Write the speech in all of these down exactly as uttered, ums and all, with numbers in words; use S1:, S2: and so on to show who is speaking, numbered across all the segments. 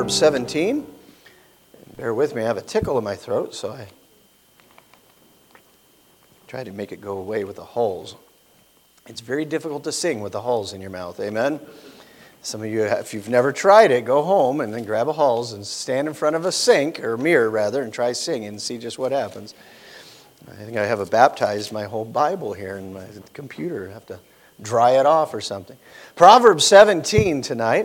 S1: Proverbs seventeen. Bear with me, I have a tickle in my throat, so I try to make it go away with the holes. It's very difficult to sing with the holes in your mouth, amen? Some of you, if you've never tried it, go home and then grab a Halls and stand in front of a sink, or a mirror rather, and try singing and see just what happens. I think I have a baptized my whole Bible here in my computer. I have to dry it off or something. Proverbs seventeen tonight,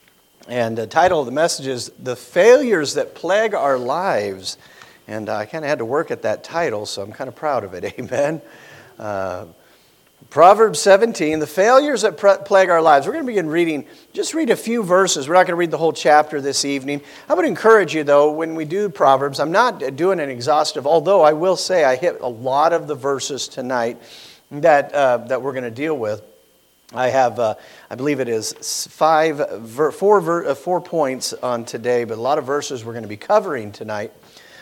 S1: and the title of the message is The Failures That Plague Our Lives. And I kind of had to work at that title, so I'm kind of proud of it, amen? Uh, Proverbs seventeen, the failures that plague our lives. We're going to begin reading, just read a few verses. We're not going to read the whole chapter this evening. I would encourage you, though, when we do Proverbs, I'm not doing an exhaustive, although I will say I hit a lot of the verses tonight that uh, that we're going to deal with. I have, uh, I believe it is five, four, four points on today, but a lot of verses we're going to be covering tonight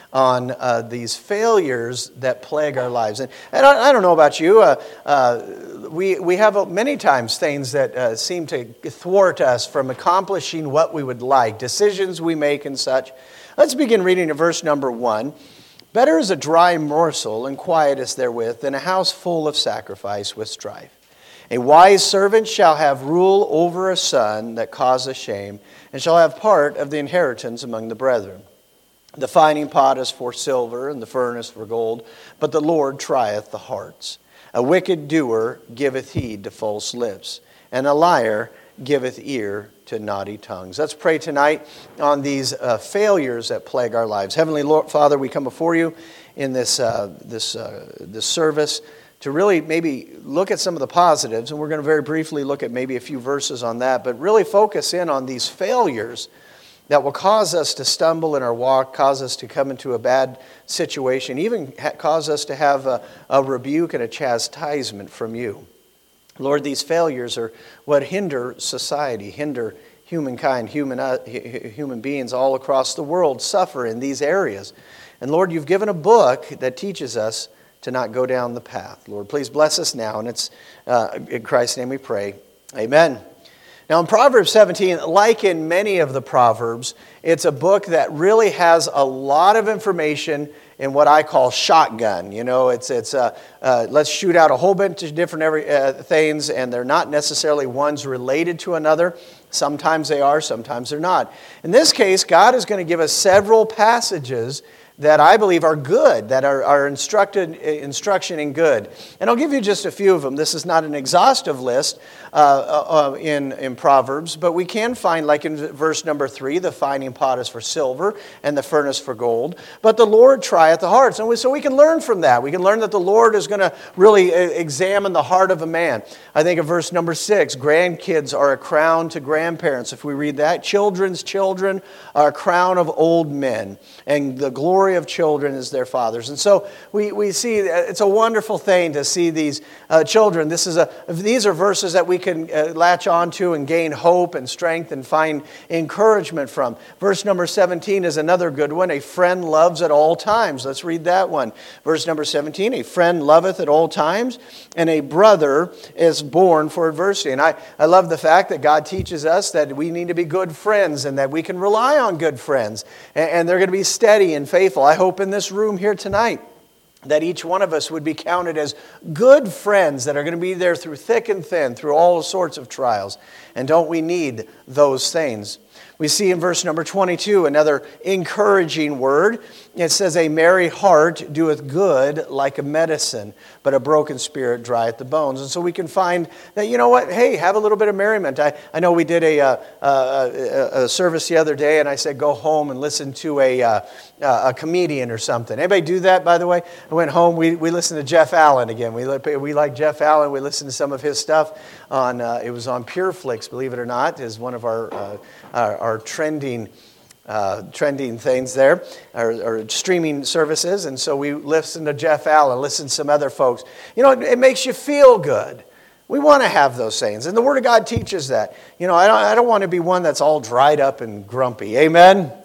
S1: on uh, these failures that plague our lives. And, and I, I don't know about you, uh, uh, we, we have many times things that uh, seem to thwart us from accomplishing what we would like, decisions we make and such. Let's begin reading at verse number one. Better is a dry morsel and quiet is therewith than a house full of sacrifice with strife. A wise servant shall have rule over a son that causeth shame, and shall have part of the inheritance among the brethren. The fining pot is for silver, and the furnace for gold, but the Lord trieth the hearts. A wicked doer giveth heed to false lips, and a liar giveth ear to naughty tongues. Let's pray tonight on these uh, failures that plague our lives. Heavenly Lord, Father, we come before you in this uh, this uh, this service to really maybe look at some of the positives, and we're going to very briefly look at maybe a few verses on that, but really focus in on these failures that will cause us to stumble in our walk, cause us to come into a bad situation, even ha- cause us to have a, a rebuke and a chastisement from you. Lord, these failures are what hinder society, hinder humankind, human, uh, human beings all across the world suffer in these areas. And Lord, you've given a book that teaches us to not go down the path. Lord, please bless us now, and it's uh, in Christ's name we pray. Amen. Now in Proverbs seventeen, like in many of the Proverbs, it's a book that really has a lot of information in what I call shotgun. You know, it's it's uh, uh, let's shoot out a whole bunch of different every, uh, things, and they're not necessarily ones related to another. Sometimes they are, sometimes they're not. In this case, God is going to give us several passages that I believe are good, that are, are instructed, instruction in good. And I'll give you just a few of them. This is not an exhaustive list uh, uh, in, in Proverbs, but we can find, like in verse number three, the fining pot is for silver and the furnace for gold. But the Lord trieth the hearts. And we, so we can learn from that. We can learn that the Lord is going to really examine the heart of a man. I think of verse number six, grandkids are a crown to grandparents. If we read that, children's children are a crown of old men, and the glory of children is their fathers. And so we, we see it's a wonderful thing to see these uh, children. This is a these are verses that we can uh, latch onto and gain hope and strength and find encouragement from. Verse number seventeen is another good one. A friend loves at all times. Let's read that one. Verse number seventeen, a friend loveth at all times, and a brother is born for adversity. And I, I love the fact that God teaches us that we need to be good friends and that we can rely on good friends. And, and they're going to be steady and faithful. I hope in this room here tonight that each one of us would be counted as good friends that are going to be there through thick and thin, through all sorts of trials. And don't we need those things? We see in verse number twenty-two another encouraging word. It says, a merry heart doeth good like a medicine, but a broken spirit drieth the bones. And so we can find that, you know what, hey, have a little bit of merriment. I, I know we did a, uh, a, a service the other day, and I said go home and listen to a, uh, a comedian or something. Anybody do that, by the way? I went home, we, we listened to Jeff Allen again. We, we like Jeff Allen. We listened to some of his stuff. on. Uh, it was on PureFlix, believe it or not, is one of our, uh, our, our trending Uh, trending things there, or, or streaming services. And so we listen to Jeff Allen, listen to some other folks. You know, it, it makes you feel good. We want to have those things. And the Word of God teaches that. You know, I don't, I don't want to be one that's all dried up and grumpy. Amen?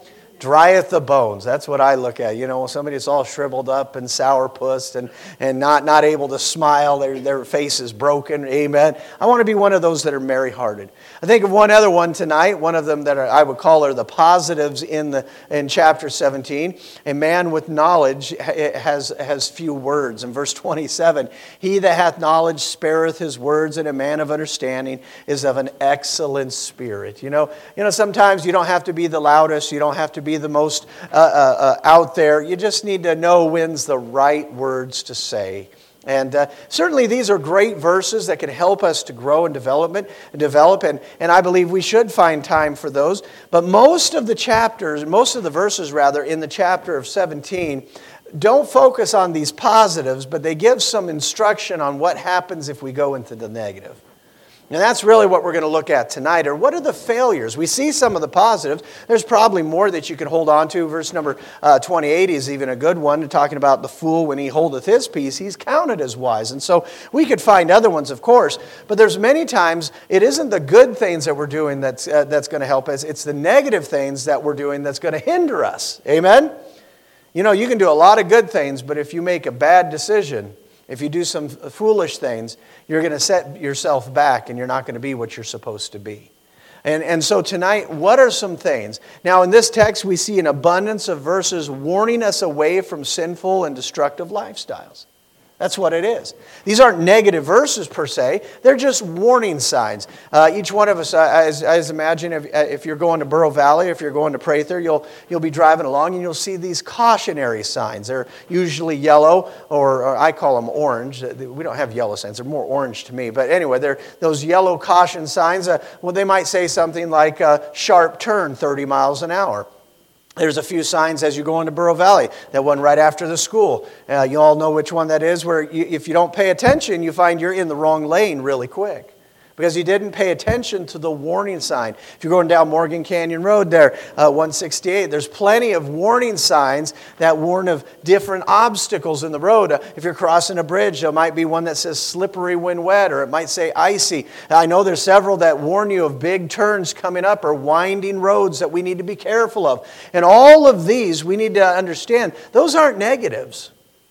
S1: drieth the bones. That's what I look at. You know, somebody that's all shriveled up and sourpussed and, and not, not able to smile, their, their face is broken. Amen. I want to be one of those that are merry-hearted. I think of one other one tonight, one of them that are, I would call are the positives in the in chapter seventeen. A man with knowledge has, has few words. In verse twenty-seven, he that hath knowledge spareth his words, and a man of understanding is of an excellent spirit. You know, you know, sometimes you don't have to be the loudest, you don't have to be the most uh, uh, uh, out there. You just need to know when's the right words to say. And uh, certainly these are great verses that can help us to grow in development, develop, and, and I believe we should find time for those. But most of the chapters, most of the verses rather, in the chapter of seventeen, don't focus on these positives, but they give some instruction on what happens if we go into the negative. And that's really what we're going to look at tonight, or what are the failures? We see some of the positives. There's probably more that you can hold on to. Verse number uh, twenty-eight is even a good one, talking about the fool when he holdeth his peace, he's counted as wise. And so we could find other ones, of course, but there's many times it isn't the good things that we're doing that's, uh, that's going to help us. It's the negative things that we're doing that's going to hinder us. Amen? You know, you can do a lot of good things, but if you make a bad decision, if you do some foolish things, you're going to set yourself back and you're not going to be what you're supposed to be. And, and so tonight, what are some things? Now, in this text, we see an abundance of verses warning us away from sinful and destructive lifestyles. That's what it is. These aren't negative verses per se. They're just warning signs. Uh, each one of us, I, I, I imagine, if, if you're going to Burro Valley, if you're going to Prather, you'll you'll be driving along and you'll see these cautionary signs. They're usually yellow, or, or I call them orange. We don't have yellow signs. They're more orange to me. But anyway, they're those yellow caution signs. Uh, well, they might say something like uh, sharp turn thirty miles an hour. There's a few signs as you go into Burro Valley. That one right after the school. Uh, you all know which one that is, where you, if you don't pay attention, you find you're in the wrong lane really quick. Because you didn't pay attention to the warning sign. If you're going down Morgan Canyon Road there, uh, one sixty-eight, there's plenty of warning signs that warn of different obstacles in the road. Uh, if you're crossing a bridge, there might be one that says slippery when wet, or it might say icy. I know there's several that warn you of big turns coming up or winding roads that we need to be careful of. And all of these, we need to understand, those aren't negatives.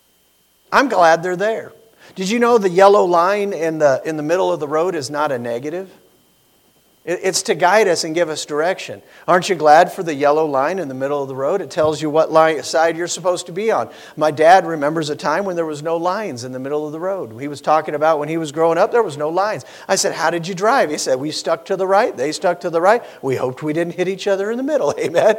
S1: I'm glad they're there. Did you know the yellow line in the in the middle of the road is not a negative? It, it's to guide us and give us direction. Aren't you glad for the yellow line in the middle of the road? It tells you what line, side you're supposed to be on. My dad remembers a time when there was no lines in the middle of the road. He was talking about when he was growing up, there was no lines. I said, how did you drive? He said, we stuck to the right. They stuck to the right. We hoped we didn't hit each other in the middle. Amen.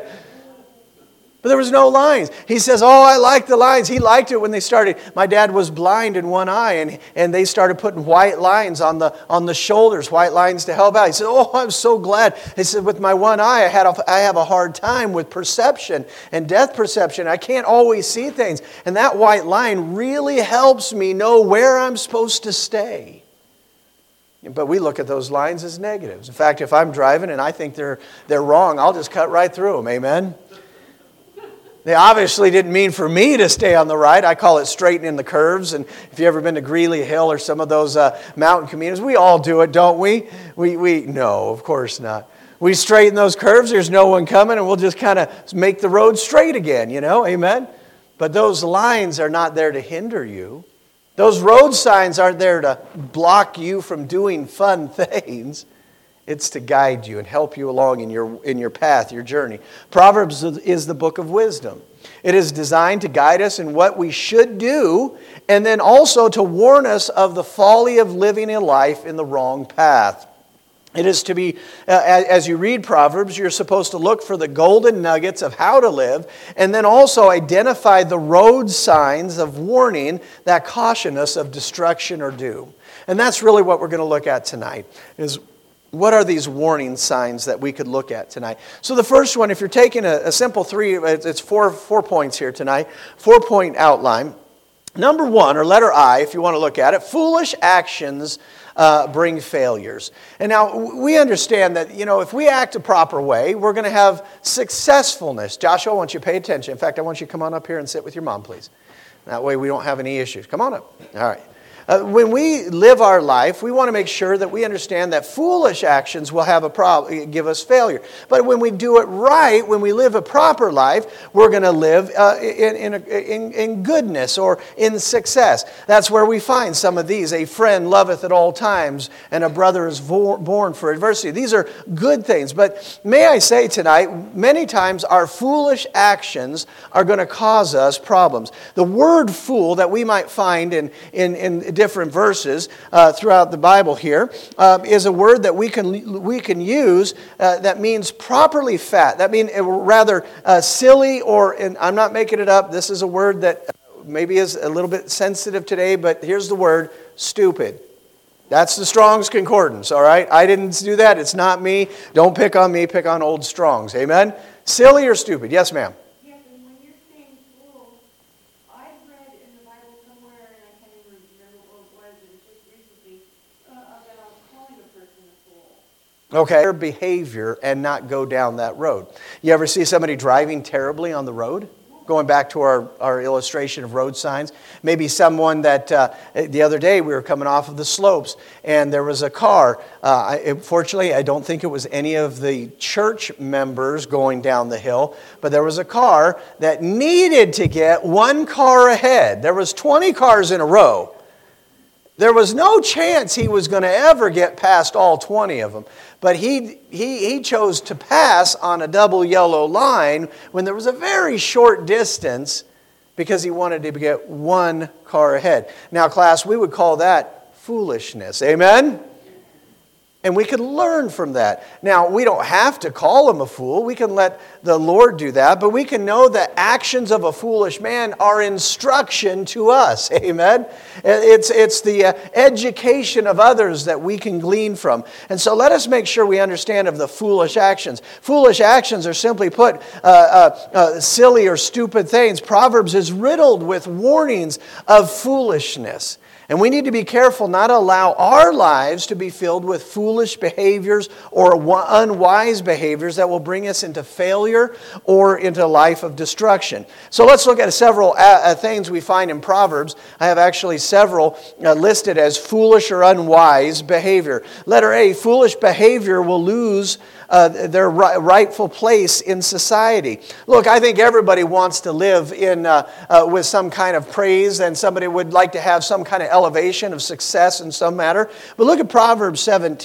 S1: But there was no lines. He says, oh, I like the lines. He liked it when they started. My dad was blind in one eye, and, and they started putting white lines on the on the shoulders, white lines to help out. He said, oh, I'm so glad. He said, with my one eye, I had a, I have a hard time with perception and depth perception. I can't always see things. And that white line really helps me know where I'm supposed to stay. But we look at those lines as negatives. In fact, if I'm driving and I think they're they're wrong, I'll just cut right through them. Amen? They obviously didn't mean for me to stay on the right. I call it straightening the curves. And if you've ever been to Greeley Hill or some of those uh, mountain communities, we all do it, don't we? We we no, of course not. We straighten those curves. There's no one coming, and we'll just kind of make the road straight again, you know? Amen? But those lines are not there to hinder you. Those road signs aren't there to block you from doing fun things. It's to guide you and help you along in your in your path, your journey. Proverbs is the book of wisdom. It is designed to guide us in what we should do, and then also to warn us of the folly of living a life in the wrong path. It is to be, uh, as you read Proverbs, you're supposed to look for the golden nuggets of how to live, and then also identify the road signs of warning that caution us of destruction or doom. And that's really what we're going to look at tonight, is what are these warning signs that we could look at tonight? So the first one, if you're taking a, a simple three, it's four, four points here tonight, four-point outline. Number one, or letter I, if you want to look at it, foolish actions uh, bring failures. And now we understand that, you know, if we act a proper way, we're going to have successfulness. Joshua, I want you to pay attention. In fact, I want you to come on up here and sit with your mom, please. That way we don't have any issues. Come on up. All right. Uh, when we live our life, we want to make sure that we understand that foolish actions will have a problem, give us failure. But when we do it right, when we live a proper life, we're going to live uh, in, in, in, in goodness or in success. That's where we find some of these. A friend loveth at all times, and a brother is vor- born for adversity. These are good things. But may I say tonight, many times our foolish actions are going to cause us problems. The word fool that we might find in, in, in different verses uh, throughout the Bible here uh, is a word that we can we can use uh, that means properly fat. That means rather uh, silly, or, and I'm not making it up, this is a word that maybe is a little bit sensitive today, but here's the word, stupid. That's the Strong's Concordance, all right? I didn't do that. It's not me. Don't pick on me. Pick on old Strong's. Amen? Silly or stupid? Yes, ma'am. Okay. Their behavior and not go down that road. You ever see somebody driving terribly on the road? Going back to our, our illustration of road signs. Maybe someone that, uh, the other day we were coming off of the slopes and there was a car. Uh, I, fortunately, I don't think it was any of the church members going down the hill, but there was a car that needed to get one car ahead. There was twenty cars in a row. There was no chance he was going to ever get past all twenty of them. But he, he, he chose to pass on a double yellow line when there was a very short distance because he wanted to get one car ahead. Now, class, we would call that foolishness. Amen? And we can learn from that. Now, we don't have to call him a fool. We can let the Lord do that. But we can know that actions of a foolish man are instruction to us. Amen? It's, it's the uh, education of others that we can glean from. And so let us make sure we understand of the foolish actions. Foolish actions are simply put uh, uh, uh, silly or stupid things. Proverbs is riddled with warnings of foolishness. And we need to be careful not to allow our lives to be filled with foolish behaviors or unwise behaviors that will bring us into failure or into a life of destruction. So let's look at several uh, things we find in Proverbs. I have actually several uh, listed as foolish or unwise behavior. Letter A, foolish behavior will lose Uh, their ri- rightful place in society. Look, I think everybody wants to live in uh, uh, with some kind of praise, and somebody would like to have some kind of elevation of success in some matter. But look at Proverbs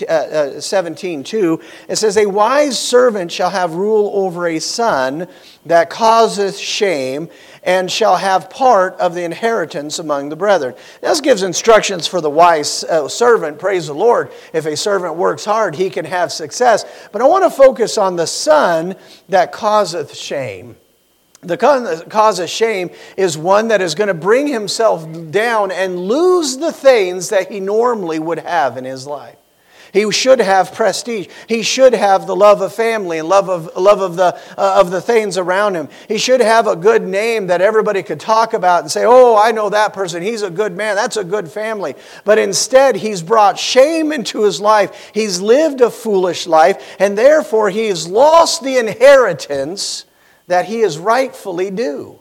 S1: seventeen two. It says, "A wise servant shall have rule over a son that causeth shame, and shall have part of the inheritance among the brethren." This gives instructions for the wise uh, servant. Praise the Lord. If a servant works hard, he can have success. But I want to focus on the son that causeth shame. The cause of shame is one that is going to bring himself down and lose the things that he normally would have in his life. He should have prestige. He should have the love of family and love of love of the uh, of the things around him. He should have a good name that everybody could talk about and say, "Oh, I know that person. He's a good man. That's a good family." But instead, he's brought shame into his life. He's lived a foolish life, and therefore he has lost the inheritance that he is rightfully due.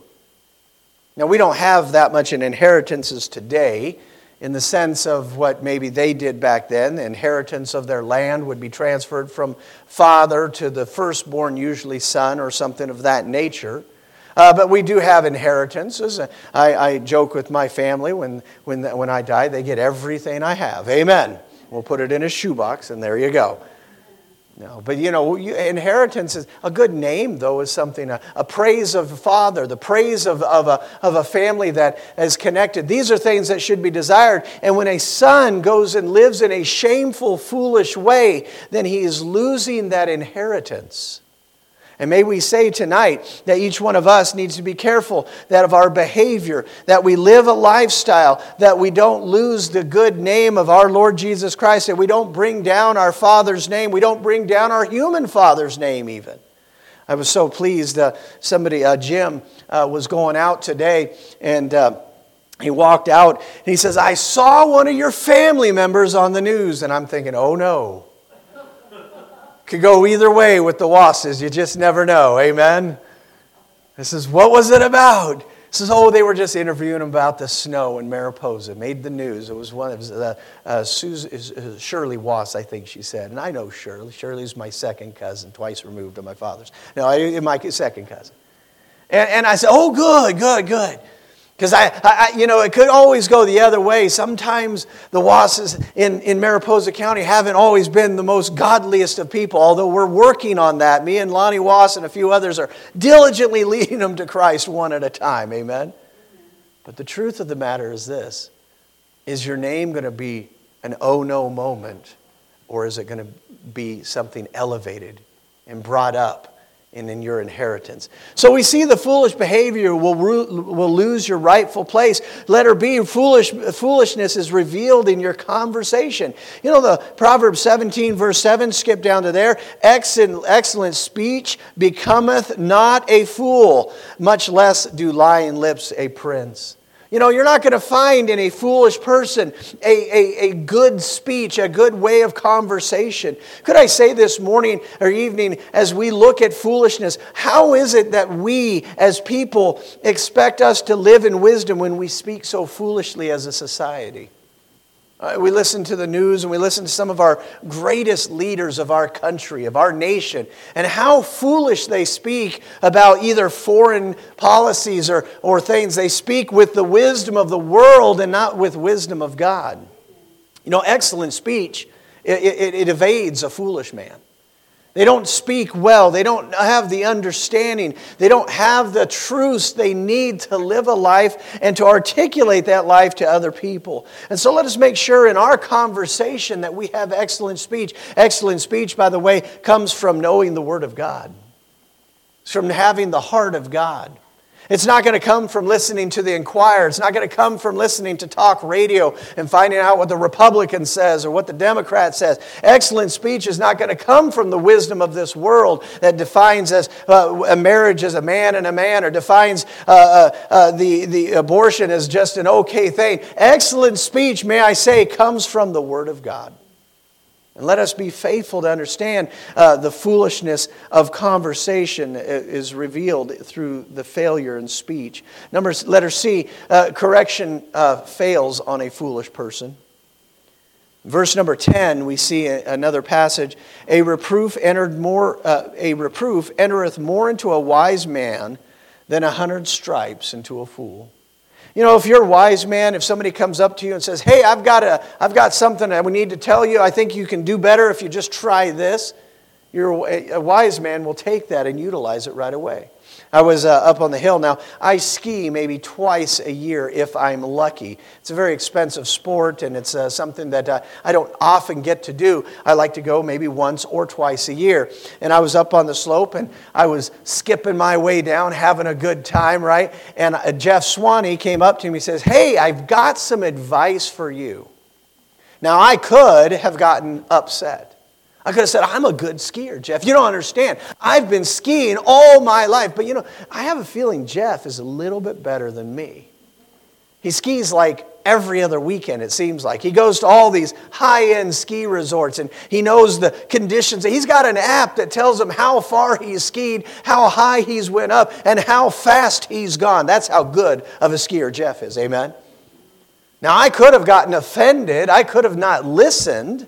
S1: Now, we don't have that much in inheritances today, in the sense of what maybe they did back then. The inheritance of their land would be transferred from father to the firstborn, usually son, or something of that nature. Uh, but we do have inheritances. I, I joke with my family, when, when, when I die, they get everything I have. Amen. We'll put it in a shoebox, and there you go. No, but you know, inheritance is a good name, though, is something, a, a praise of a father, the praise of, of, a, of a family that is connected. These are things that should be desired. And when a son goes and lives in a shameful, foolish way, then he is losing that inheritance. And may we say tonight that each one of us needs to be careful that of our behavior, that we live a lifestyle, that we don't lose the good name of our Lord Jesus Christ, that we don't bring down our Father's name, we don't bring down our human Father's name even. I was so pleased, uh, somebody, uh, Jim, uh, was going out today, and uh, he walked out, and he says, "I saw one of your family members on the news," and I'm thinking, oh no. Could go either way with the Wasses. You just never know. Amen? This is, what was it about? Says, oh, they were just interviewing him about the snow in Mariposa. Made the news. It was one of uh, uh, Susan, Shirley Wass, I think she said. And I know Shirley. Shirley's my second cousin, twice removed of my father's. No, I, my second cousin. And, and I said, oh, good, good, good. Because I, I, you know, it could always go the other way. Sometimes the Wasses in, in Mariposa County haven't always been the most godliest of people, although we're working on that. Me and Lonnie Wass and a few others are diligently leading them to Christ one at a time. Amen? But the truth of the matter is this. Is your name going to be an oh no moment, or is it going to be something elevated and brought up and in your inheritance? So we see the foolish behavior will, will lose your rightful place. Letter B, foolish, foolishness is revealed in your conversation. You know the Proverbs seventeen verse seven, skip down to there. Excellent, excellent speech becometh not a fool, much less do lying lips a prince. You know, you're not going to find in a foolish person a, a, a good speech, a good way of conversation. Could I say this morning or evening as we look at foolishness, how is it that we as people expect us to live in wisdom when we speak so foolishly as a society? Uh, we listen to the news and we listen to some of our greatest leaders of our country, of our nation, and how foolish they speak about either foreign policies or, or things. They speak with the wisdom of the world and not with wisdom of God. You know, excellent speech, it, it, it evades a foolish man. They don't speak well. They don't have the understanding. They don't have the truths they need to live a life and to articulate that life to other people. And so let us make sure in our conversation that we have excellent speech. Excellent speech, by the way, comes from knowing the Word of God. It's from having the heart of God. It's not going to come from listening to the Enquirer. It's not going to come from listening to talk radio and finding out what the Republican says or what the Democrat says. Excellent speech is not going to come from the wisdom of this world that defines as uh, a marriage as a man and a man, or defines uh, uh, uh, the, the abortion as just an okay thing. Excellent speech, may I say, comes from the Word of God. And let us be faithful to understand uh, the foolishness of conversation is revealed through the failure in speech. Number, letter C, uh, correction uh, fails on a foolish person. Verse number ten, we see another passage. A reproof entered more. Uh, a reproof entereth more into a wise man than a hundred stripes into a fool. You know, if you're a wise man, if somebody comes up to you and says, hey, I've got a, I've got something that we need to tell you. I think you can do better if you just try this. You're a, a wise man will take that and utilize it right away. I was uh, up on the hill. Now, I ski maybe twice a year if I'm lucky. It's a very expensive sport, and it's uh, something that uh, I don't often get to do. I like to go maybe once or twice a year. And I was up on the slope, and I was skipping my way down, having a good time, right? And uh, Jeff Swanee came up to me and says, hey, I've got some advice for you. Now, I could have gotten upset. I could have said, I'm a good skier, Jeff. You don't understand. I've been skiing all my life. But you know, I have a feeling Jeff is a little bit better than me. He skis like every other weekend, it seems like. He goes to all these high-end ski resorts, and he knows the conditions. He's got an app that tells him how far he's skied, how high he's went up, and how fast he's gone. That's how good of a skier Jeff is. Amen? Now, I could have gotten offended. I could have not listened.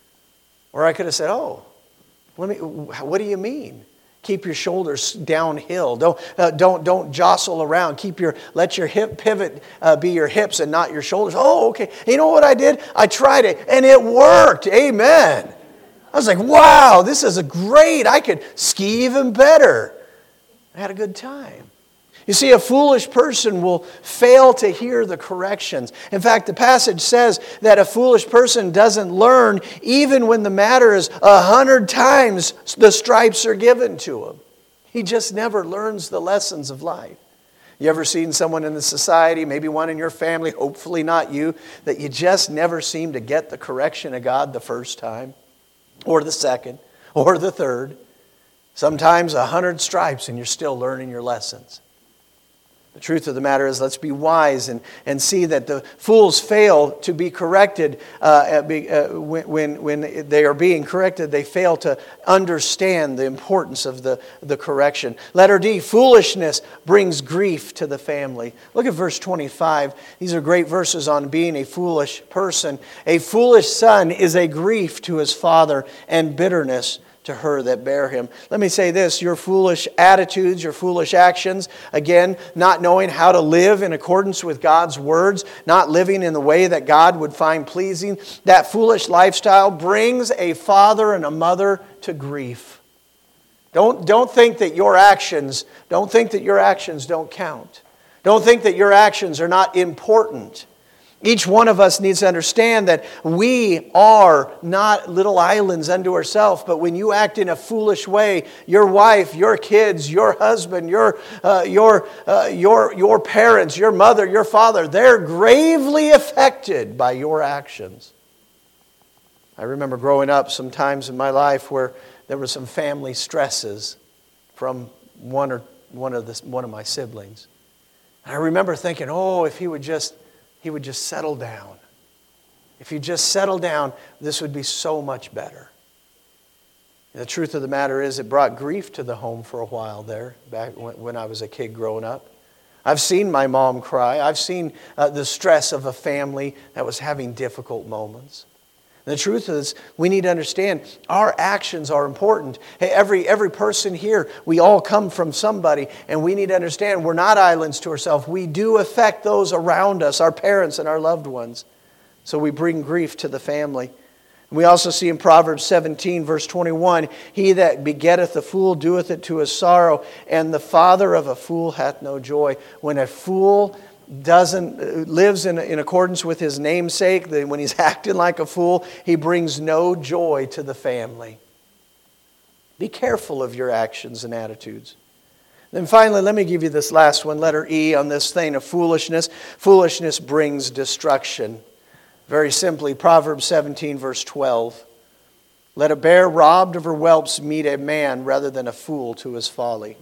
S1: Or I could have said, oh, let me, what do you mean? Keep your shoulders downhill. Don't, uh, don't, don't jostle around. Keep your, let your hip pivot uh, be your hips and not your shoulders. Oh, okay. You know what I did? I tried it, and it worked. Amen. I was like, wow, this is a great. I could ski even better. I had a good time. You see, a foolish person will fail to hear the corrections. In fact, the passage says that a foolish person doesn't learn even when the matter is a hundred times the stripes are given to him. He just never learns the lessons of life. You ever seen someone in the society, maybe one in your family, hopefully not you, that you just never seem to get the correction of God the first time, or the second, or the third? Sometimes a hundred stripes and you're still learning your lessons. The truth of the matter is, let's be wise and, and see that the fools fail to be corrected. Uh, when, when, when they are being corrected, they fail to understand the importance of the, the correction. Letter D, foolishness brings grief to the family. Look at verse twenty-five. These are great verses on being a foolish person. A foolish son is a grief to his father and bitterness to her that bear him. Let me say this, your foolish attitudes, your foolish actions, again, not knowing how to live in accordance with God's words, not living in the way that God would find pleasing, that foolish lifestyle brings a father and a mother to grief. Don't, don't think that your actions, don't think that your actions don't count. Don't think that your actions are not important. Each one of us needs to understand that we are not little islands unto ourselves, but when you act in a foolish way, your wife, your kids, your husband, your, uh, your, uh, your, your parents, your mother, your father, they're gravely affected by your actions. I remember growing up some times in my life where there were some family stresses from one or one of the, one of my siblings. I remember thinking, oh, if he would just He would just settle down. If he just settled down, this would be so much better. And the truth of the matter is, it brought grief to the home for a while there, back when I was a kid growing up. I've seen my mom cry. I've seen uh, the stress of a family that was having difficult moments. And the truth is, we need to understand our actions are important. Hey, every, every person here, we all come from somebody, and we need to understand we're not islands to ourselves. We do affect those around us, our parents and our loved ones. So we bring grief to the family. We also see in Proverbs seventeen, verse twenty-one, he that begetteth a fool doeth it to his sorrow, and the father of a fool hath no joy. When a fool doesn't lives in, in accordance with his namesake, that when he's acting like a fool, he brings no joy to the family. Be careful of your actions and attitudes. Then finally, let me give you this last one, letter E, on this thing of foolishness. Foolishness brings destruction. Very simply, Proverbs seventeen, verse twelve. Let a bear robbed of her whelps meet a man rather than a fool to his folly.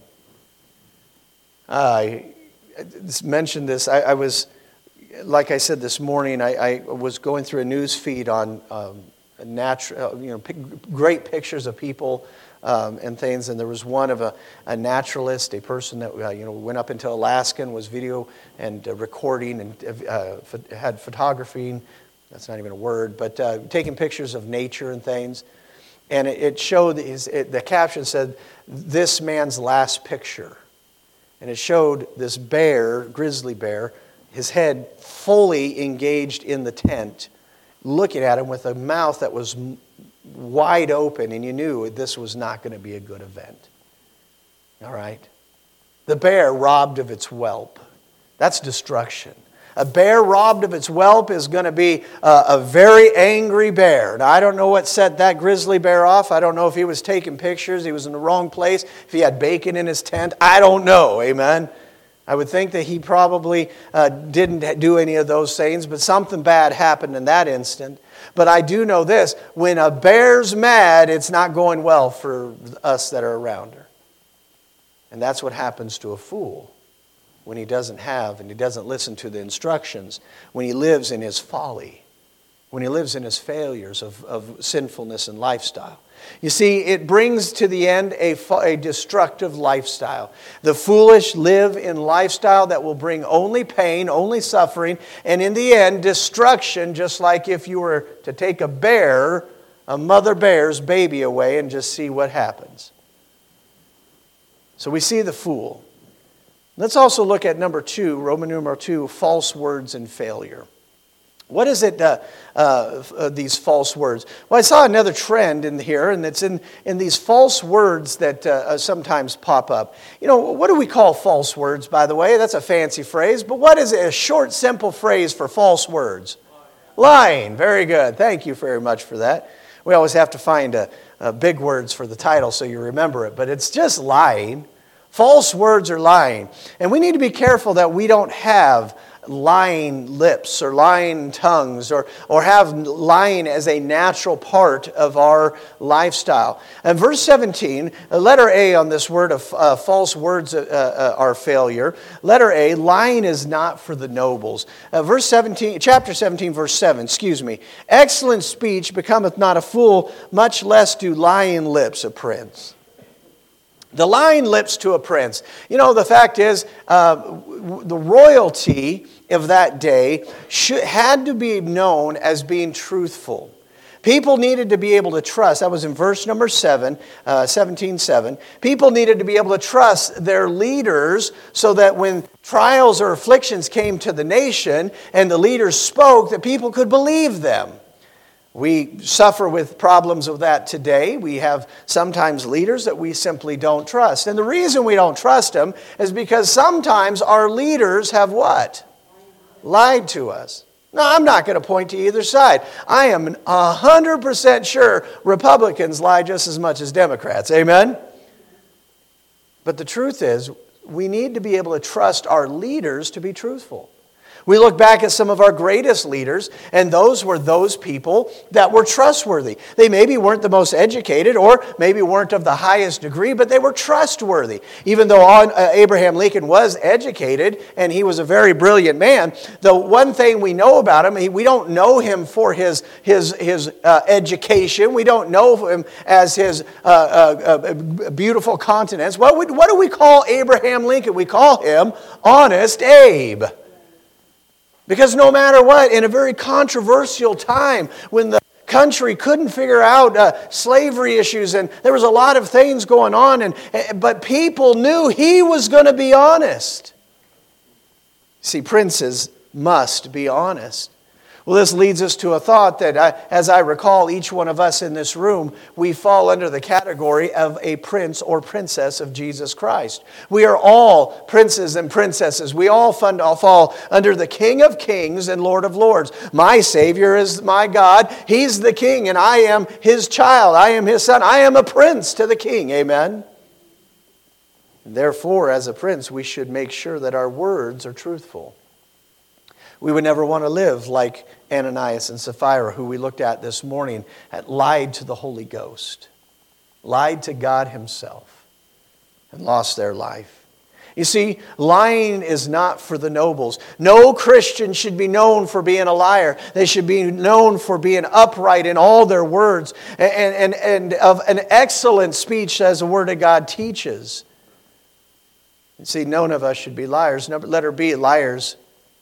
S1: I mentioned this. I, I was, like I said this morning, I, I was going through a news feed on um, natural, you know, p- great pictures of people um, and things, and there was one of a, a naturalist, a person that uh, you know went up into Alaska and was video and uh, recording and uh, ph- had photography. That's not even a word, but uh, taking pictures of nature and things. And it, it showed his, it, the caption said, "This man's last picture." And it showed this bear, grizzly bear, his head fully engaged in the tent, looking at him with a mouth that was wide open, and you knew this was not going to be a good event. All right? The bear robbed of its whelp. That's destruction. A bear robbed of its whelp is going to be a, a very angry bear. Now, I don't know what set that grizzly bear off. I don't know if he was taking pictures, he was in the wrong place, if he had bacon in his tent. I don't know, amen? I would think that he probably uh, didn't do any of those things, but something bad happened in that instant. But I do know this, when a bear's mad, it's not going well for us that are around her. And that's what happens to a fool. When he doesn't have and he doesn't listen to the instructions, when he lives in his folly, when he lives in his failures of, of sinfulness and lifestyle. You see, it brings to the end a, a destructive lifestyle. The foolish live in lifestyle that will bring only pain, only suffering, and in the end, destruction, just like if you were to take a bear, a mother bear's baby away and just see what happens. So we see the fool. Let's also look at number two, Roman numeral two, false words and failure. What is it, uh, uh, uh, these false words? Well, I saw another trend in here, and it's in, in these false words that uh, uh, sometimes pop up. You know, what do we call false words, by the way? That's a fancy phrase, but what is a short, simple phrase for false words? Lying. Very good. Thank you very much for that. We always have to find a, a big words for the title so you remember it, but it's just lying. False words are lying. And we need to be careful that we don't have lying lips or lying tongues or, or have lying as a natural part of our lifestyle. And verse seventeen, letter A on this word of uh, false words uh, uh, are failure. Letter A, lying is not for the nobles. Uh, verse seventeen, chapter seventeen, verse seven, excuse me. Excellent speech becometh not a fool, much less do lying lips a prince. The lying lips to a prince. You know, the fact is, uh, the royalty of that day should, had to be known as being truthful. People needed to be able to trust. That was in verse number seven, uh, seventeen seven. People needed to be able to trust their leaders so that when trials or afflictions came to the nation and the leaders spoke, that people could believe them. We suffer with problems of that today. We have sometimes leaders that we simply don't trust. And the reason we don't trust them is because sometimes our leaders have what? Lied to us. Now, I'm not going to point to either side. I am one hundred percent sure Republicans lie just as much as Democrats. Amen? But the truth is, we need to be able to trust our leaders to be truthful. We look back at some of our greatest leaders, and those were those people that were trustworthy. They maybe weren't the most educated or maybe weren't of the highest degree, but they were trustworthy. Even though Abraham Lincoln was educated and he was a very brilliant man, the one thing we know about him, we don't know him for his, his, his uh, education. We don't know him as his uh, uh, uh, beautiful countenance. What, would, what do we call Abraham Lincoln? We call him Honest Abe. Because no matter what, in a very controversial time when the country couldn't figure out uh, slavery issues and there was a lot of things going on, and but people knew he was going to be honest. See, princes must be honest. Well, this leads us to a thought that, I, as I recall, each one of us in this room, we fall under the category of a prince or princess of Jesus Christ. We are all princes and princesses. We all fall under the King of Kings and Lord of Lords. My Savior is my God. He's the King, and I am His child. I am His son. I am a prince to the King. Amen? Therefore, as a prince, we should make sure that our words are truthful. We would never want to live like Ananias and Sapphira, who we looked at this morning, had lied to the Holy Ghost, lied to God Himself, and lost their life. You see, lying is not for the nobles. No Christian should be known for being a liar. They should be known for being upright in all their words and, and, and of an excellent speech as the Word of God teaches. You see, none of us should be liars. Letter B, liars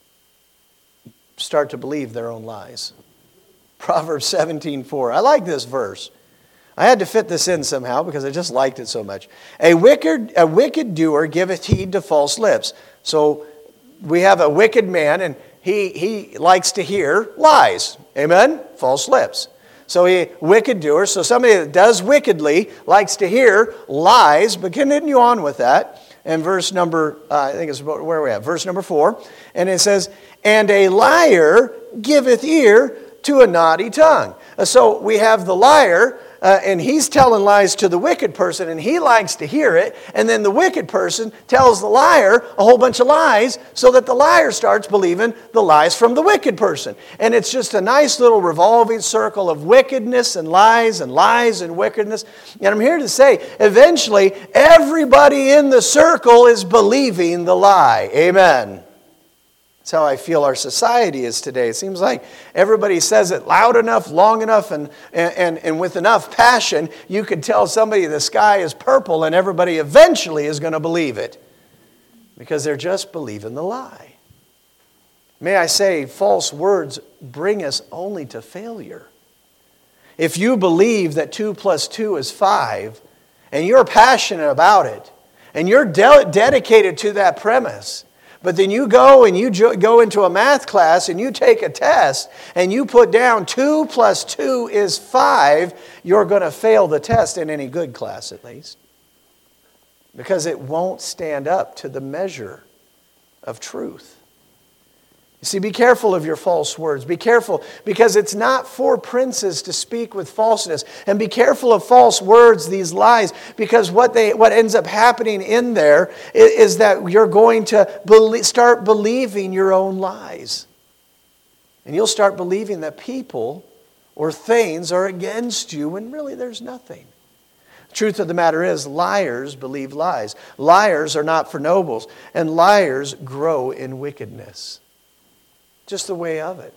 S1: start to believe their own lies. Proverbs seventeen four. I like this verse. I had to fit this in somehow because I just liked it so much. A wicked, a wicked doer giveth heed to false lips. So we have a wicked man, and he, he likes to hear lies. Amen? False lips. So a wicked doer, so somebody that does wickedly likes to hear lies, but continue on with that. And verse number, uh, I think it's where are we at? Verse number four. And it says, and a liar giveth ear to a naughty tongue. Uh, so we have the liar, uh, and he's telling lies to the wicked person, and he likes to hear it. And then the wicked person tells the liar a whole bunch of lies so that the liar starts believing the lies from the wicked person. And it's just a nice little revolving circle of wickedness and lies and lies and wickedness. And I'm here to say, eventually, everybody in the circle is believing the lie. Amen. That's how I feel our society is today. It seems like everybody says it loud enough, long enough, and, and, and with enough passion, you could tell somebody the sky is purple, and everybody eventually is going to believe it because they're just believing the lie. May I say, false words bring us only to failure. If you believe that two plus two is five, and you're passionate about it, and you're de- dedicated to that premise, but then you go and you jo- go into a math class and you take a test and you put down two plus two is five, you're going to fail the test in any good class at least. Because it won't stand up to the measure of truth. You see, be careful of your false words. Be careful, because it's not for princes to speak with falseness. And be careful of false words, these lies, because what they what ends up happening in there is, is that you're going to believe, start believing your own lies. And you'll start believing that people or things are against you when really there's nothing. The truth of the matter is, liars believe lies. Liars are not for nobles, and liars grow in wickedness. Just the way of it.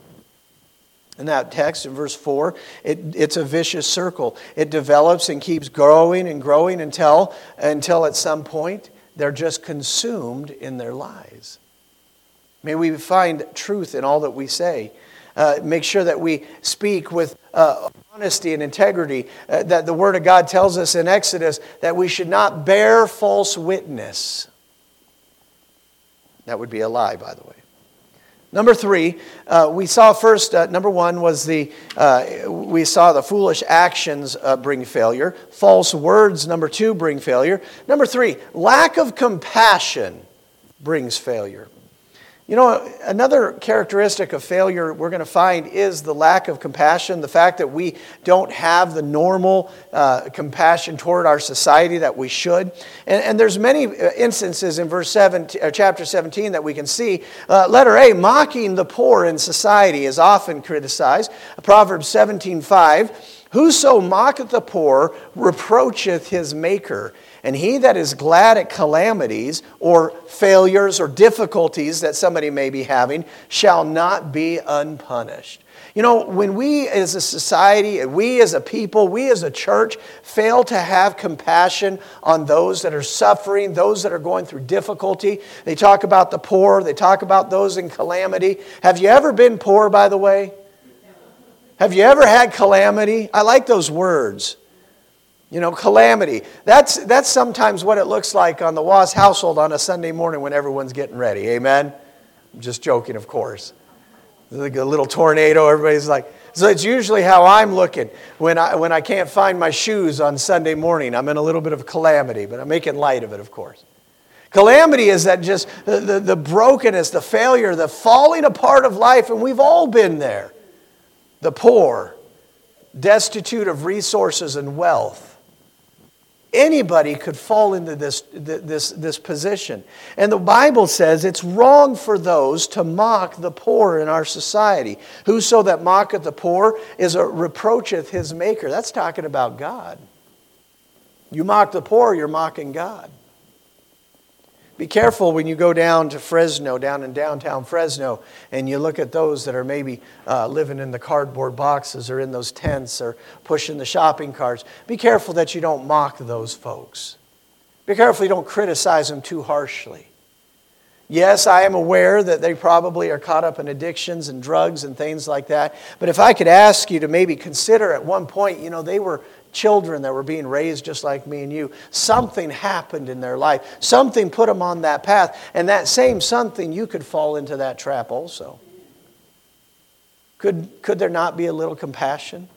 S1: In that text, in verse four, it, it's a vicious circle. It develops and keeps growing and growing until, until at some point they're just consumed in their lies. May we find truth in all that we say. Uh, make sure that we speak with uh, honesty and integrity. Uh, that the Word of God tells us in Exodus that we should not bear false witness. That would be a lie, by the way. Number three, uh, we saw first, uh, number one was the, uh, we saw the foolish actions uh, bring failure. False words, number two, bring failure. Number three, lack of compassion brings failure. You know, another characteristic of failure we're going to find is the lack of compassion, the fact that we don't have the normal uh, compassion toward our society that we should. And, and there's many instances in verse seven, uh, chapter seventeen that we can see. Uh, letter A, mocking the poor in society is often criticized. Proverbs seventeen five, whoso mocketh the poor reproacheth his maker. And he that is glad at calamities or failures or difficulties that somebody may be having shall not be unpunished. You know, when we as a society, we as a people, we as a church fail to have compassion on those that are suffering, those that are going through difficulty. They talk about the poor, they talk about those in calamity. Have you ever been poor, by the way? Have you ever had calamity? I like those words. You know, calamity. That's that's sometimes what it looks like on the Wass household on a Sunday morning when everyone's getting ready. Amen? I'm just joking, of course. Like a little tornado, everybody's like... So it's usually how I'm looking when I when I can't find my shoes on Sunday morning. I'm in a little bit of calamity, but I'm making light of it, of course. Calamity is that just the, the, the brokenness, the failure, the falling apart of life, and we've all been there. The poor, destitute of resources and wealth. Anybody could fall into this, this, this position. And the Bible says it's wrong for those to mock the poor in our society. Whoso that mocketh the poor is a reproacheth his maker. That's talking about God. You mock the poor, you're mocking God. Be careful when you go down to Fresno, down in downtown Fresno, and you look at those that are maybe uh, living in the cardboard boxes or in those tents or pushing the shopping carts. Be careful that you don't mock those folks. Be careful you don't criticize them too harshly. Yes, I am aware that they probably are caught up in addictions and drugs and things like that. But if I could ask you to maybe consider at one point, you know, they were children that were being raised just like me and you. Something happened in their life. Something put them on that path. And that same something, you could fall into that trap also. Could, could there not be a little compassion?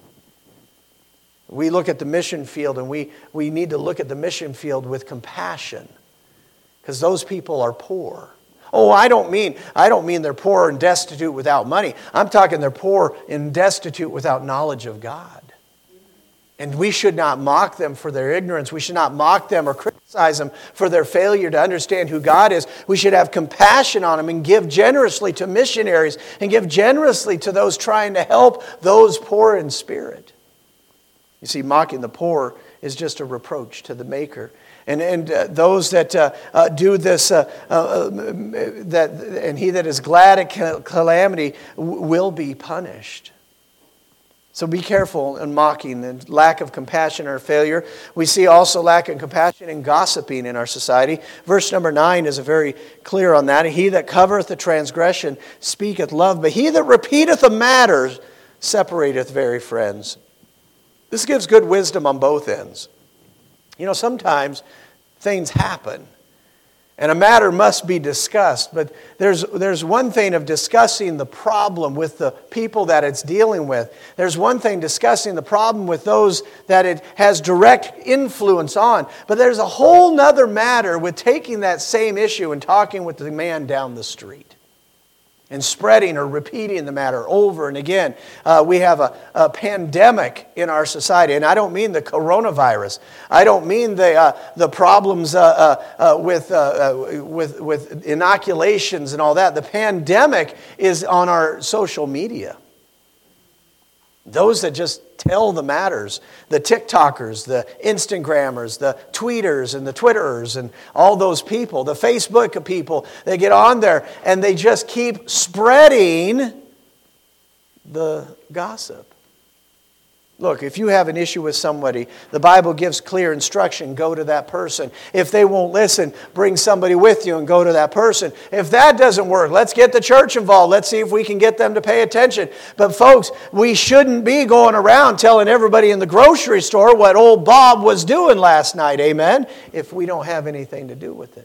S1: We look at the mission field and we, we need to look at the mission field with compassion. Because those people are poor. Oh, I don't mean I don't mean they're poor and destitute without money. I'm talking they're poor and destitute without knowledge of God. And we should not mock them for their ignorance. We should not mock them or criticize them for their failure to understand who God is. We should have compassion on them and give generously to missionaries and give generously to those trying to help those poor in spirit. You see, mocking the poor is just a reproach to the Maker. And and uh, those that uh, uh, do this, uh, uh, that and he that is glad at calamity w- will be punished. So be careful in mocking and lack of compassion or failure. We see also lack of compassion and gossiping in our society. Verse number nine is very clear on that. He that covereth the transgression speaketh love, but he that repeateth a matter separateth very friends. This gives good wisdom on both ends. You know, sometimes things happen and a matter must be discussed, but there's, there's one thing of discussing the problem with the people that it's dealing with. There's one thing discussing the problem with those that it has direct influence on, but there's a whole nother matter with taking that same issue and talking with the man down the street. and spreading or repeating the matter over and again. Uh, we have a, a pandemic in our society, and I don't mean the coronavirus. I don't mean the uh, the problems uh, uh, uh, with, uh, uh, with with inoculations and all that. The pandemic is on our social media. Those that just tell the matters, the TikTokers, the Instagrammers, the tweeters and the Twitterers and all those people, the Facebook people, they get on there and they just keep spreading the gossip. Look, if you have an issue with somebody, the Bible gives clear instruction, go to that person. If they won't listen, bring somebody with you and go to that person. If that doesn't work, let's get the church involved. Let's see if we can get them to pay attention. But folks, we shouldn't be going around telling everybody in the grocery store what old Bob was doing last night, amen, if we don't have anything to do with it.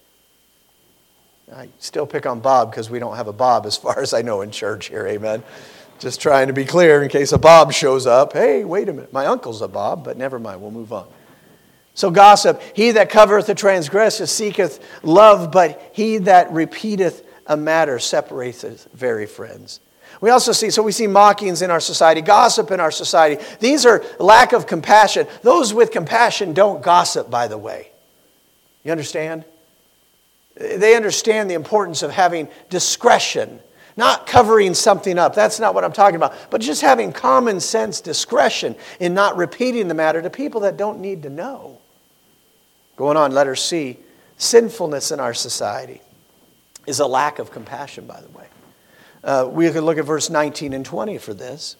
S1: I still pick on Bob because we don't have a Bob as far as I know in church here, amen. Just trying to be clear in case a Bob shows up. Hey, wait a minute. My uncle's a Bob, but never mind. We'll move on. So gossip, he that covereth a transgression seeketh love, but he that repeateth a matter separateth very friends. We also see, so we see mockings in our society, gossip in our society. These are lack of compassion. Those with compassion don't gossip, by the way. You understand? They understand the importance of having discretion. Not covering something up. That's not what I'm talking about. But just having common sense discretion in not repeating the matter to people that don't need to know. Going on, letter C. Sinfulness in our society is a lack of compassion, by the way. Uh, we could look at verse nineteen and twenty for this.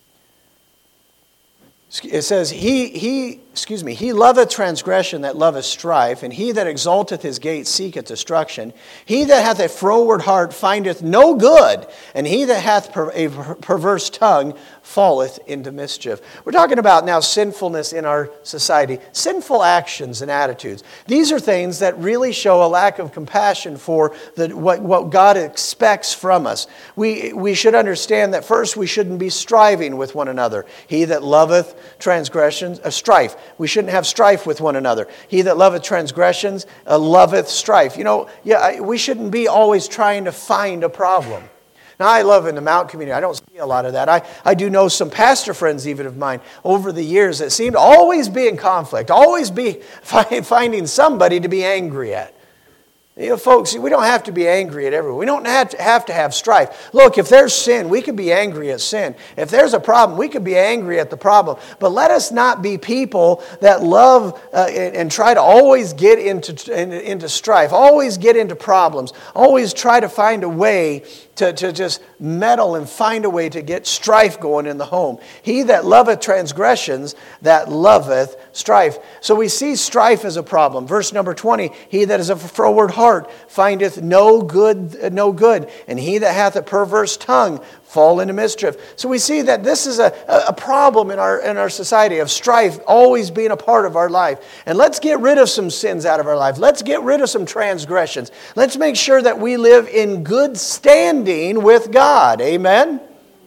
S1: It says, he, he, excuse me, he loveth transgression that loveth strife, and he that exalteth his gate seeketh destruction. He that hath a froward heart findeth no good, and he that hath per, a perverse tongue falleth into mischief. We're talking about now sinfulness in our society, sinful actions and attitudes. These are things that really show a lack of compassion for the, what, what God expects from us. We, we should understand that first we shouldn't be striving with one another. He that loveth transgressions, uh, strife. We shouldn't have strife with one another. He that loveth transgressions uh, loveth strife. You know, yeah, I, we shouldn't be always trying to find a problem. Now, I love in the Mount community, I don't see a lot of that. I, I do know some pastor friends even of mine over the years that seem to always be in conflict, always be find, finding somebody to be angry at. You know, folks, we don't have to be angry at everyone. We don't have to have to have strife. Look, if there's sin, we can be angry at sin. If there's a problem, we can be angry at the problem. But let us not be people that love uh, and, and try to always get into, in, into strife, always get into problems, always try to find a way to, to just meddle and find a way to get strife going in the home. He that loveth transgressions, that loveth strife. So we see strife as a problem. Verse number twenty, he that is of a froward heart findeth no good, no good, and he that hath a perverse tongue fall into mischief. So we see that this is a, a problem in our, in our society of strife always being a part of our life. And let's get rid of some sins out of our life. Let's get rid of some transgressions. Let's make sure that we live in good standing with God. Amen?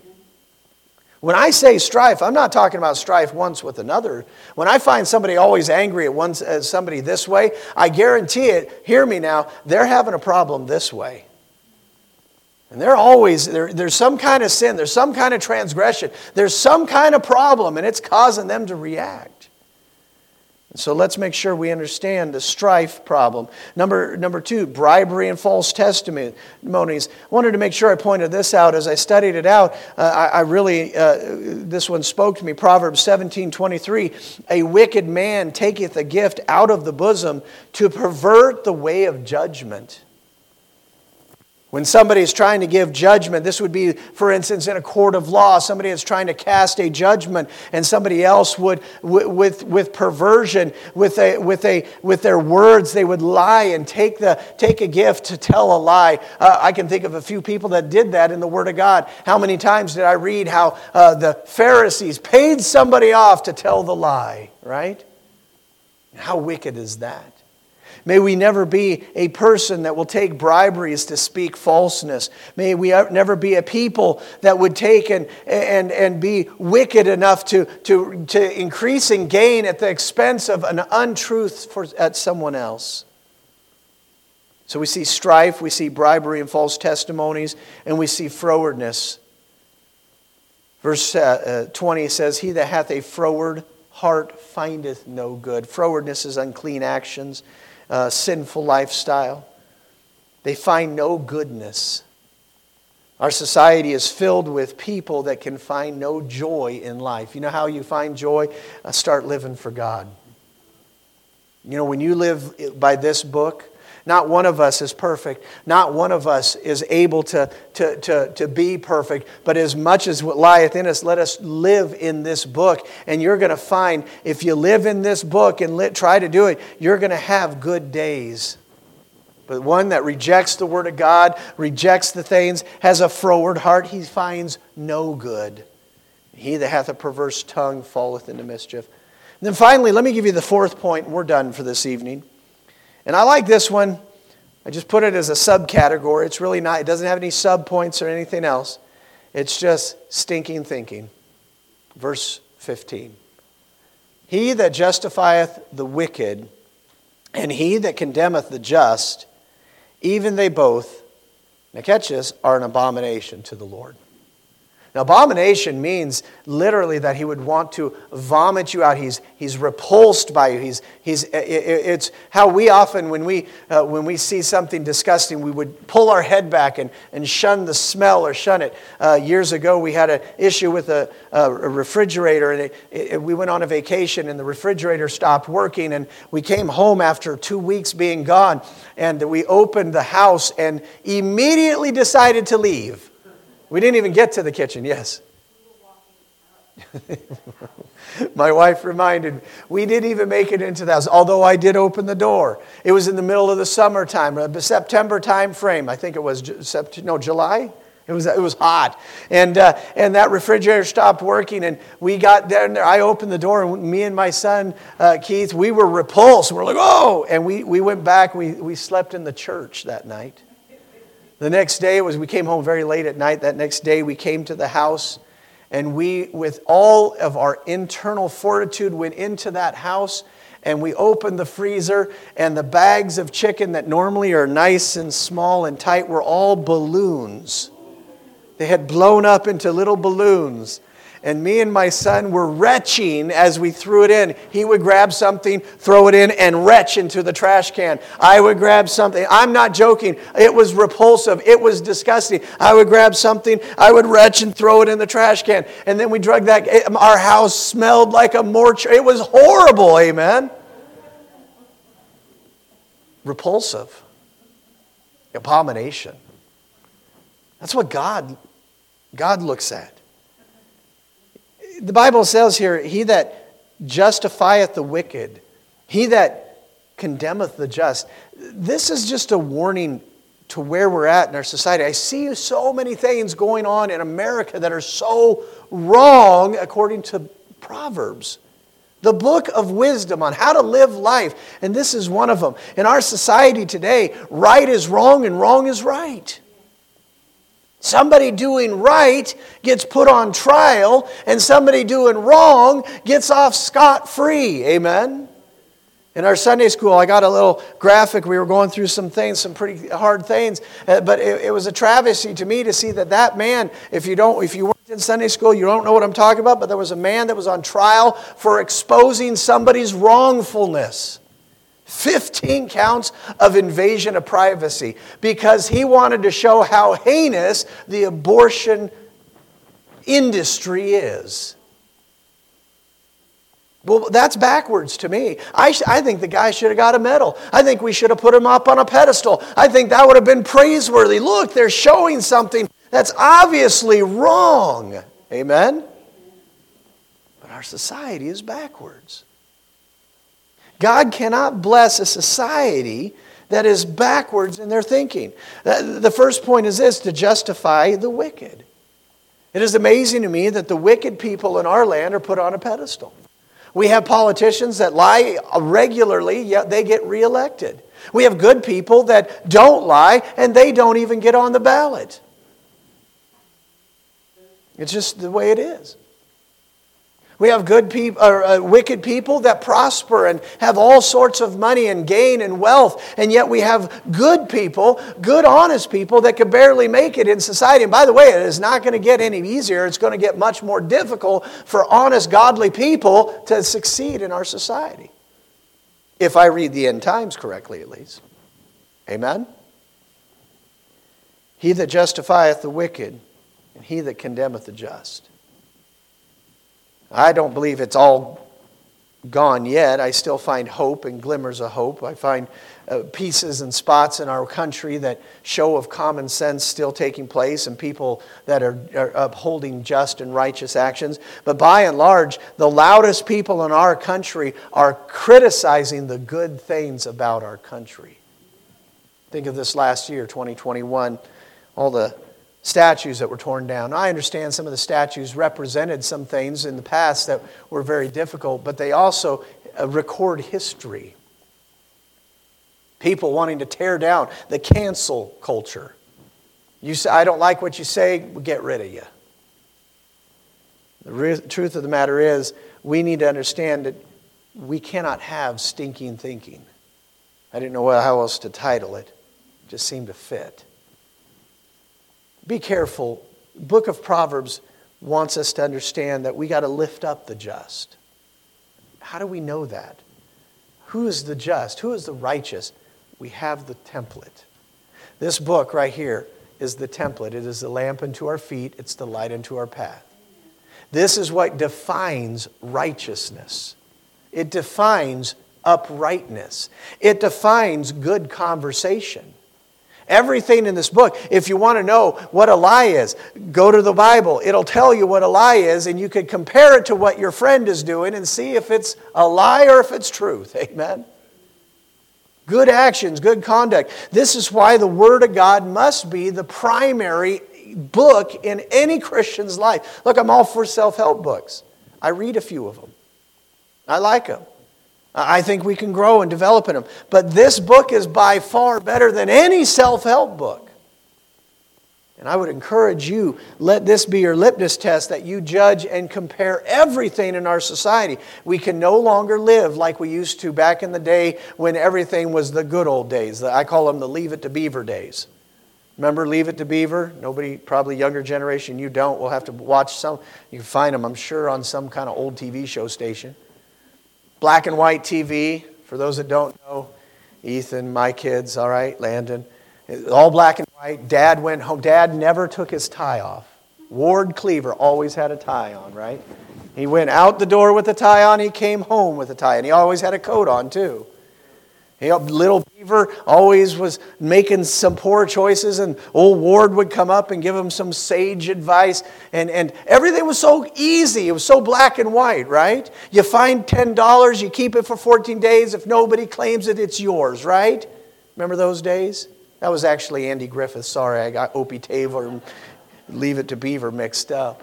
S1: When I say strife, I'm not talking about strife once with another. When I find somebody always angry at one, uh, somebody this way, I guarantee it, hear me now, they're having a problem this way. And they're always, there, there's some kind of sin, there's some kind of transgression, there's some kind of problem, and it's causing them to react. And so let's make sure we understand the strife problem. Number, number two, bribery and false testimonies. I wanted to make sure I pointed this out. As I studied it out, uh, I, I really, uh, this one spoke to me. Proverbs seventeen twenty-three, a wicked man taketh a gift out of the bosom to pervert the way of judgment. When somebody is trying to give judgment, this would be, for instance, in a court of law, somebody is trying to cast a judgment, and somebody else would, with, with perversion, with a, with a, with their words, they would lie and take the, take a gift to tell a lie. Uh, I can think of a few people that did that in the Word of God. How many times did I read how uh, the Pharisees paid somebody off to tell the lie, right? How wicked is that? May we never be a person that will take briberies to speak falseness. May we never be a people that would take and, and, and be wicked enough to, to, to increase and gain at the expense of an untruth for, at someone else. So we see strife, we see bribery and false testimonies, and we see frowardness. Verse uh, uh, twenty says, he that hath a froward heart findeth no good. Frowardness is unclean actions, uh, sinful lifestyle. They find no goodness. Our society is filled with people that can find no joy in life. You know how you find joy? Uh, start living for God. You know, when you live by this book, not one of us is perfect. Not one of us is able to, to, to, to be perfect. But as much as what lieth in us, let us live in this book. And you're going to find, if you live in this book and li- try to do it, you're going to have good days. But one that rejects the Word of God, rejects the things, has a froward heart, he finds no good. He that hath a perverse tongue falleth into mischief. And then finally, let me give you the fourth point, and we're done for this evening. And I like this one. I just put it as a subcategory. It's really not, it doesn't have any subpoints or anything else. It's just stinking thinking. Verse fifteen. He that justifieth the wicked, and he that condemneth the just, even they both, now catch this, are an abomination to the Lord. Now, abomination means literally that he would want to vomit you out. He's, he's repulsed by you. He's, he's, it's how we often, when we, uh, when we see something disgusting, we would pull our head back and, and shun the smell or shun it. Uh, years ago, we had an issue with a, a refrigerator, and it, it, we went on a vacation, and the refrigerator stopped working, and we came home after two weeks being gone, and we opened the house and immediately decided to leave. We didn't even get to the kitchen, yes. My wife reminded me, we didn't even make it into the house, although I did open the door. It was in the middle of the summertime, the September time frame. I think it was, no, July? It was it was hot. And uh, and that refrigerator stopped working, and we got down there. I opened the door, and me and my son, uh, Keith, we were repulsed. We're like, oh! And we, we went back. We, we slept in the church that night. The next day, it was we came home very late at night. That next day, we came to the house, and we, with all of our internal fortitude, went into that house, and we opened the freezer, and the bags of chicken that normally are nice and small and tight were all balloons. They had blown up into little balloons. And me and my son were retching as we threw it in. He would grab something, throw it in, and retch into the trash can. I would grab something. I'm not joking. It was repulsive. It was disgusting. I would grab something, I would retch and throw it in the trash can. And then we drug that. Our house smelled like a mortuary. It was horrible, amen? Repulsive. Abomination. That's what God, God looks at. The Bible says here, he that justifieth the wicked, he that condemneth the just. This is just a warning to where we're at in our society. I see so many things going on in America that are so wrong according to Proverbs. The book of wisdom on how to live life. And this is one of them. In our society today, right is wrong and wrong is right. Somebody doing right gets put on trial, and somebody doing wrong gets off scot-free. Amen? In our Sunday school, I got a little graphic. We were going through some things, some pretty hard things. Uh, but it, it was a travesty to me to see that that man, if you don't, if you weren't in Sunday school, you don't know what I'm talking about, but there was a man that was on trial for exposing somebody's wrongfulness. fifteen counts of invasion of privacy because he wanted to show how heinous the abortion industry is. Well, that's backwards to me. I, sh- I think the guy should have got a medal. I think we should have put him up on a pedestal. I think that would have been praiseworthy. Look, they're showing something that's obviously wrong. Amen? But our society is backwards. God cannot bless a society that is backwards in their thinking. The first point is this, to justify the wicked. It is amazing to me that the wicked people in our land are put on a pedestal. We have politicians that lie regularly, yet they get reelected. We have good people that don't lie, and they don't even get on the ballot. It's just the way it is. We have good people, or uh, wicked people that prosper and have all sorts of money and gain and wealth, and yet we have good people, good honest people that can barely make it in society. And by the way, it is not going to get any easier. It's going to get much more difficult for honest, godly people to succeed in our society. If I read the end times correctly, at least. Amen? He that justifieth the wicked, and he that condemneth the just. I don't believe it's all gone yet. I still find hope and glimmers of hope. I find uh, pieces and spots in our country that show of common sense still taking place and people that are, are upholding just and righteous actions. But by and large, the loudest people in our country are criticizing the good things about our country. Think of this last year, twenty twenty-one, all the statues that were torn down. I understand some of the statues represented some things in the past that were very difficult, but they also record history. People wanting to tear down the cancel culture. You say, I don't like what you say, we'll get rid of you. The re- truth of the matter is, we need to understand that we cannot have stinking thinking. I didn't know what, how else to title it. It just seemed to fit. Be careful. The book of Proverbs wants us to understand that we got to lift up the just. How do we know that? Who is the just? Who is the righteous? We have the template. This book right here is the template. It is the lamp unto our feet. It's the light unto our path. This is what defines righteousness. It defines uprightness. It defines good conversation. Everything in this book, if you want to know what a lie is, go to the Bible. It'll tell you what a lie is, and you could compare it to what your friend is doing and see if it's a lie or if it's truth. Amen? Good actions, good conduct. This is why the Word of God must be the primary book in any Christian's life. Look, I'm all for self-help books. I read a few of them. I like them. I think we can grow and develop in them. But this book is by far better than any self-help book. And I would encourage you, let this be your litmus test, that you judge and compare everything in our society. We can no longer live like we used to back in the day when everything was the good old days. I call them the Leave It to Beaver days. Remember Leave It to Beaver? Nobody, probably younger generation, you don't. We'll have to watch some. You can find them, I'm sure, on some kind of old T V show station. Black and white T V, for those that don't know, Ethan, my kids, all right, Landon, all black and white. Dad went home. Dad never took his tie off. Ward Cleaver always had a tie on, right? He went out the door with a tie on. He came home with a tie, and he always had a coat on too. He, little Beaver always was making some poor choices, and old Ward would come up and give him some sage advice. And, and everything was so easy. It was so black and white, right? You find ten dollars, you keep it for fourteen days. If nobody claims it, it's yours, right? Remember those days? That was actually Andy Griffith. Sorry, I got Opie Taylor and Leave It to Beaver mixed up.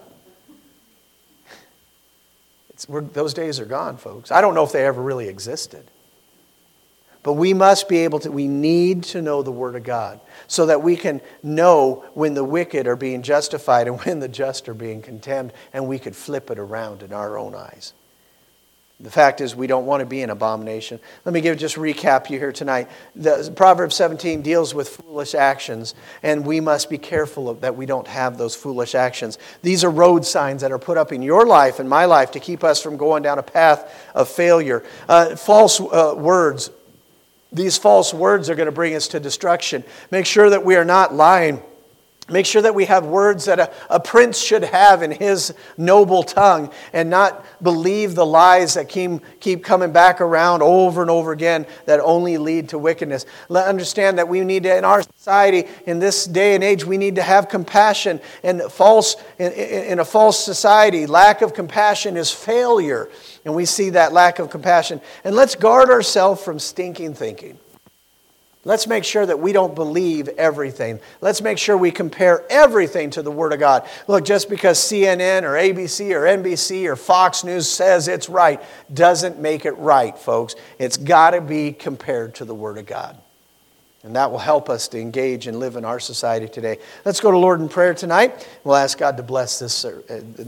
S1: It's, we're, those days are gone, folks. I don't know if they ever really existed. But we must be able to, we need to know the Word of God so that we can know when the wicked are being justified and when the just are being condemned, and we could flip it around in our own eyes. The fact is, we don't want to be an abomination. Let me give just recap you here tonight. The, Proverbs seventeen deals with foolish actions, and we must be careful of, that we don't have those foolish actions. These are road signs that are put up in your life and my life to keep us from going down a path of failure. Uh, false uh, words. These false words are going to bring us to destruction. Make sure that we are not lying. Make sure that we have words that a, a prince should have in his noble tongue, and not believe the lies that keep, keep coming back around over and over again that only lead to wickedness. Let understand that we need to, in our society, in this day and age, we need to have compassion. And false in, in a false society, lack of compassion is failure. And we see that lack of compassion. And let's guard ourselves from stinking thinking. Let's make sure that we don't believe everything. Let's make sure we compare everything to the Word of God. Look, just because C N N or A B C or N B C or Fox News says it's right doesn't make it right, folks. It's got to be compared to the Word of God. And that will help us to engage and live in our society today. Let's go to Lord in prayer tonight. We'll ask God to bless this, uh, the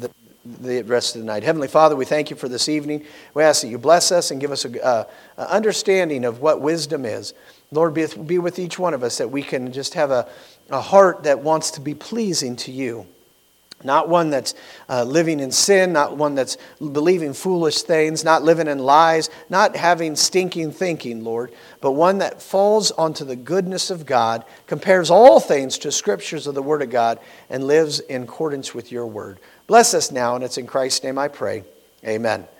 S1: the rest of the night. Heavenly Father, we thank you for this evening. We ask that you bless us and give us an uh, understanding of what wisdom is. Lord, be, be with each one of us that we can just have a, a heart that wants to be pleasing to you. Not one that's uh, living in sin, not one that's believing foolish things, not living in lies, not having stinking thinking, Lord, but one that falls onto the goodness of God, compares all things to scriptures of the Word of God, and lives in accordance with your word. Bless us now, and it's in Christ's name I pray. Amen.